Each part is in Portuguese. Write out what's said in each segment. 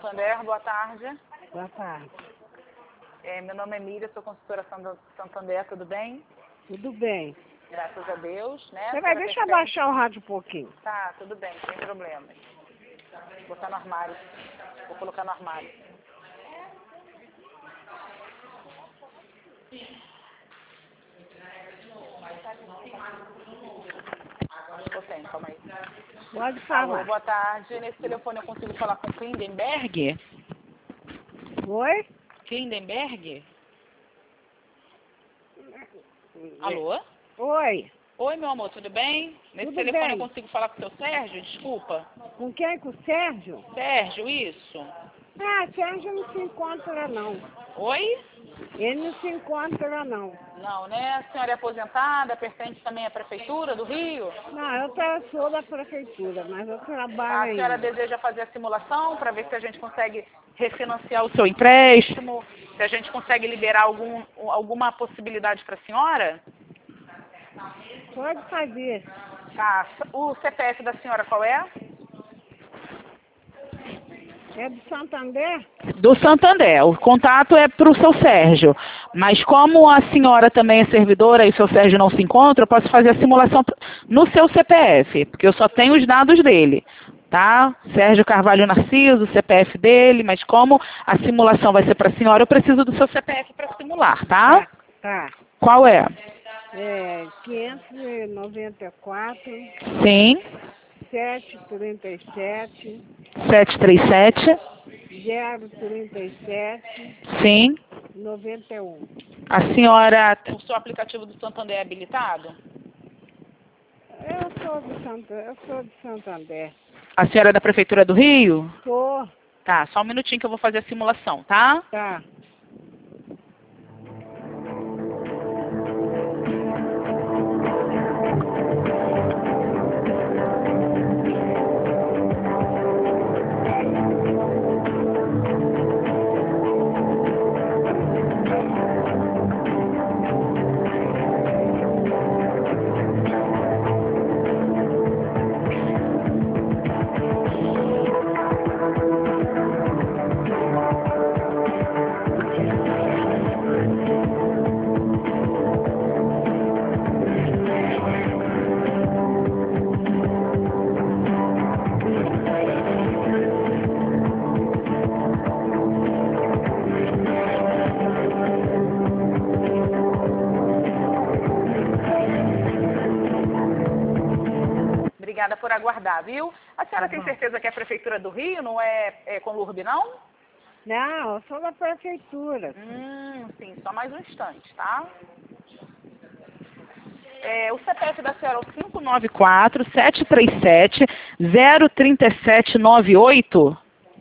Santander, boa tarde. Boa tarde. Meu nome é Miriam, sou consultora Santander, tudo bem? Tudo bem. Graças a Deus, né? Você vai deixar eu baixar o rádio um pouquinho. Tá, tudo bem, sem problemas. Vou botar no armário. Vou colocar no armário. Acho que eu tenho, calma aí. Pode Alô, falar. boa tarde. Nesse telefone eu consigo falar com Clindenberg? Oi? Clindenberg? Alô? Oi. Oi, meu amor, tudo bem? Nesse Tudo telefone bem. eu consigo falar com o seu Sérgio? Desculpa. Com quem? Com o Sérgio? Sérgio, isso? Ah, Sérgio não se encontra não. Oi? Ele não se encontra não. Não, né? A senhora é aposentada, pertence também à Prefeitura do Rio? Não, sou da prefeitura, mas eu trabalho A senhora ainda. deseja fazer a simulação para ver se a gente consegue refinanciar o seu empréstimo, se a gente consegue liberar alguma possibilidade para a senhora? Pode fazer. Tá. O CPF da senhora qual é? É do Santander? Do Santander. O contato é para o seu Sérgio. Mas como a senhora também é servidora e o seu Sérgio não se encontra, eu posso fazer a simulação no seu CPF, porque eu só tenho os dados dele. Tá? Sérgio Carvalho Narciso, o CPF dele, mas como a simulação vai ser para a senhora, eu preciso do seu CPF para simular, tá? Tá. Qual é? É 594 Sim. 737 737. 037 Sim. 91. A senhora, o seu aplicativo do Santander é habilitado? Eu sou de Santander. A senhora é da Prefeitura do Rio? Sou. Tá, só um minutinho que eu vou fazer a simulação, tá? Tá. Obrigada por aguardar, viu? A senhora Tá tem bom. certeza que é a Prefeitura do Rio, não é Conlurb, não? Não, eu sou da prefeitura. Sim, só mais um instante, tá? O CPF da senhora é o 594-737-03798?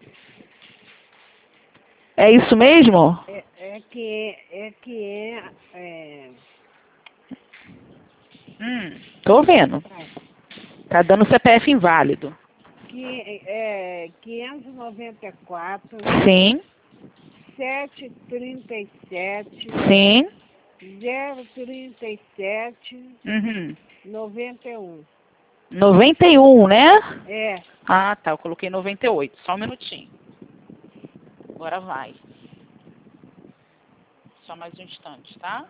É isso mesmo? Tô vendo. Tá dando CPF inválido. 594 Sim, 737 sim. 037 Uhum. 91. 91, né? É. Ah, tá. Eu coloquei 98. Só um minutinho. Agora vai. Só mais um instante, tá?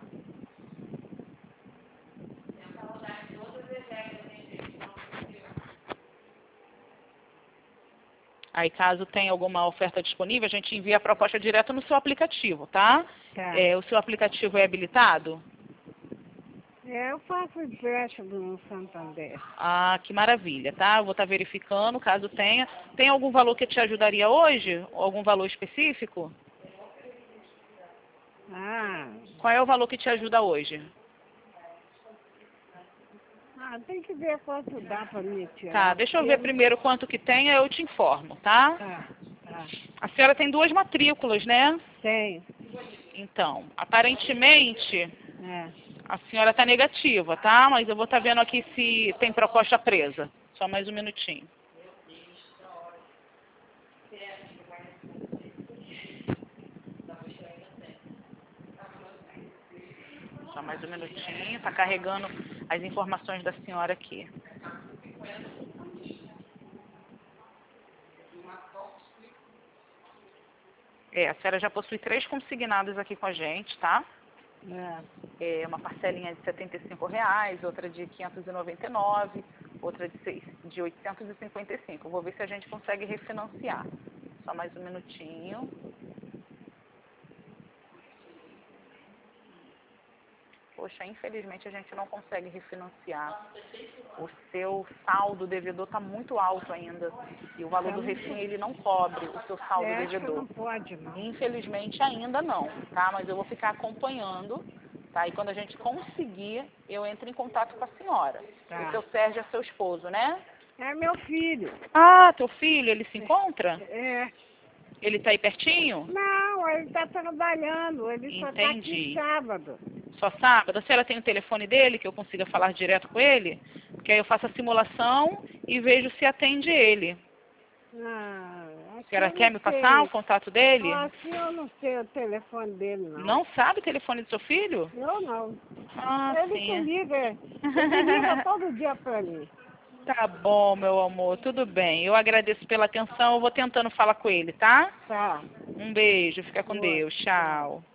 Aí, caso tenha alguma oferta disponível, a gente envia a proposta direto no seu aplicativo, tá? Tá. O seu aplicativo é habilitado? Eu faço empréstimo no Santander. Ah, que maravilha, tá? Eu vou estar verificando, caso tenha. Tem algum valor que te ajudaria hoje? Algum valor específico? Ah, Qual é o valor que te ajuda hoje? tem que ver quanto dá para me Tá, tirar. deixa eu ver primeiro quanto que tem, aí eu te informo, tá? Tá. A senhora tem 2 matrículas, né? Tem. Então, aparentemente, É. a senhora está negativa, tá? Mas eu vou estar vendo aqui se tem proposta presa. Só mais um minutinho. Só mais um minutinho. Está carregando as informações da senhora aqui. A senhora já possui 3 consignados aqui com a gente, tá? É. Uma parcelinha de R$ 75, outra de 599, outra de 855. Vou ver se a gente consegue refinanciar. Só mais um minutinho. Poxa, infelizmente a gente não consegue refinanciar. O seu saldo devedor está muito alto ainda. E o valor do refim ele não cobre o seu saldo Acho que devedor. não pode, não. Infelizmente ainda não, tá? Mas eu vou ficar acompanhando, tá? E quando a gente conseguir, eu entro em contato com a senhora. Tá. O seu Sérgio é seu esposo, né? É meu filho. Ah, teu filho, ele se encontra? É. Ele tá aí pertinho? Não, ele está trabalhando. Ele só está aqui Entendi. sábado. Só sábado? A senhora tem o telefone dele, que eu consiga falar direto com ele? Porque aí eu faço a simulação e vejo se atende ele. Ah, A senhora quer me passar o contato dele? Assim eu não sei o telefone dele, não. Não sabe o telefone do seu filho? Eu não. Ah, Ele que sim. liga. Ele liga todo dia para mim. Tá bom, meu amor, tudo bem. Eu agradeço pela atenção, eu vou tentando falar com ele, tá? Tá. Um beijo, fica com Boa. Deus, tchau.